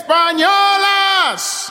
españolas.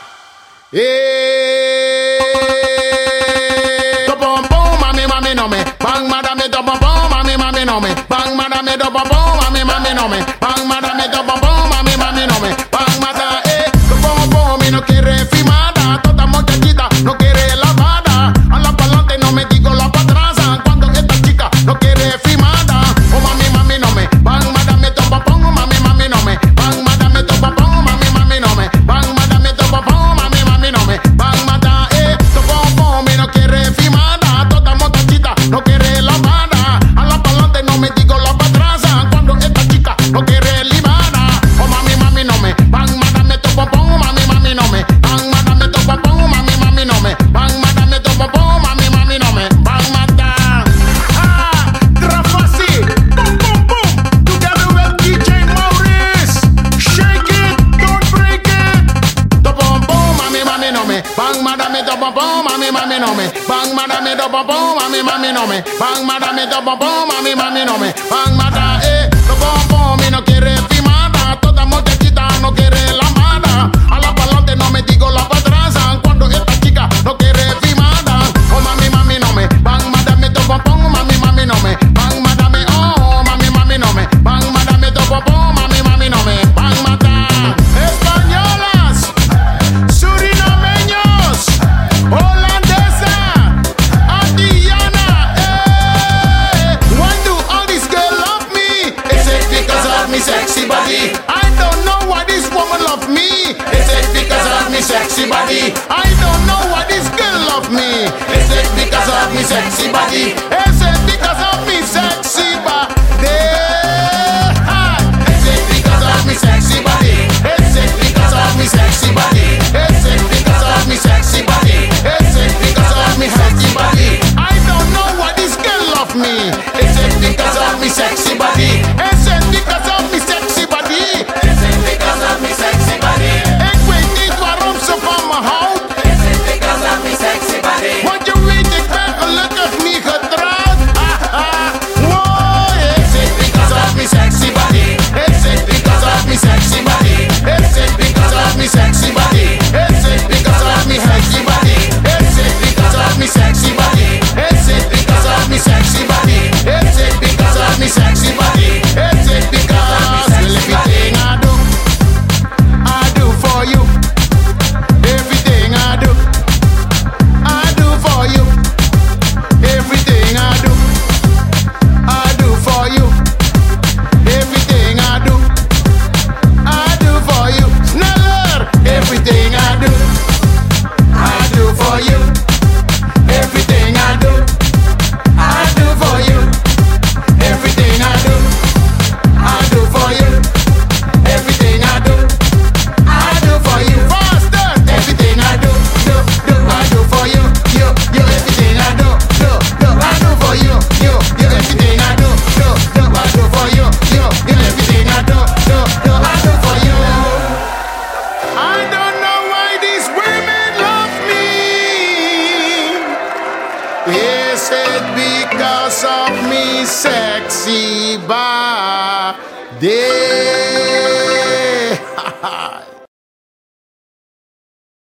Pom pom, mami, mami, no me. Bang, madame, pom pom, mami, mami, no me. Bang, madame, pom pom, mami, mami, no me. Bang, madame, pom pom, mami, mami, no me. Bang, mata, pom pom, y no quiere fimada. Toda muchachita no quiere lavada. A la pa'lante no me digo la patraza. Cuando esta chica no quiere fimada. Oh, mami, mami, no me. Bang, madame, pom pom, mami, mami, no me. Bang, madame, pom pom, mami, mami, no me. Bang, madame, pom pom, mami, mami, no me. Bang, mata, pom pom, y no quiere fimada. Toda muchachita no quiere lavada. A la pa'lante no me digo la patraza. Cuando esta chica no quiere limada. Oh, mami, mami, no me. Bang, madame, pom pom, mami, mami, no me. Bang, madame, pom pom, mami, mami, no me. Bang, madame, pom pom, mami, mami, no me. Bang, mata. Trafasi. Boom, boom, boom. Together with DJ Maurice. Shake it, don't break it. Pom pom, mami, mami, no me. Bang, madame, pom pom, mami, mami, no me. Bang, madame, pom pom, mami, mami, no me. Bang, madame, pom pom, mami, mami, no me. Bang, mata, pom pom, y no quiere fimada. Toda muchachita no quiere lamada. A la pa'lante no me digo la patraza. Cuando esta chica no quiere fimada. Oh, mami, mami, no me. Bang, madame, pom pom, mami, mami, no me. Bang, madame, oh, mami, mami, no me. Bang, madame, pom pom, mami, mami, no me. Bang, mata. Españolas, surinameños, holandesa, Andiana, why do all these girls love me? Is it because of me sexy body? I don't know why this woman love me. Is it because of me sexy body? I don't know why this girl love me. Is it because of me sexy body? Is it because of me sexy body? Is it because of me sexy body? Is it because of me sexy body? Is it because of me sexy body? Is it because of me sexy body? I don't know why this girl love me. Is it because of me sexy body? Is it because of me sexy body? Is it because of me sexy body? Ik weet niet waarom ze van me houdt. Is it because of me sexy body? Want je weet ik ben gelukkig niet getrouwd. Wow, Is it because of me sexy body? is it because of me sexy body? Is it because of me sexy body? Is it because of me sexy body? Is it because of me sexy body? Is it because of me sexy body? Is it because of me sexy body? Is it because everything I do for you. Everything I do for you. Everything I do for you. Everything I do for you. Sneller. Everything I do for you. Everything I do for you. Everything I do for you. Everything I do for you. Faster. Everything I do for you. You, everything I do for you. You, everything I do for you. You, everything I do for you. I don't know why these women love me. Is it because of me sexy body?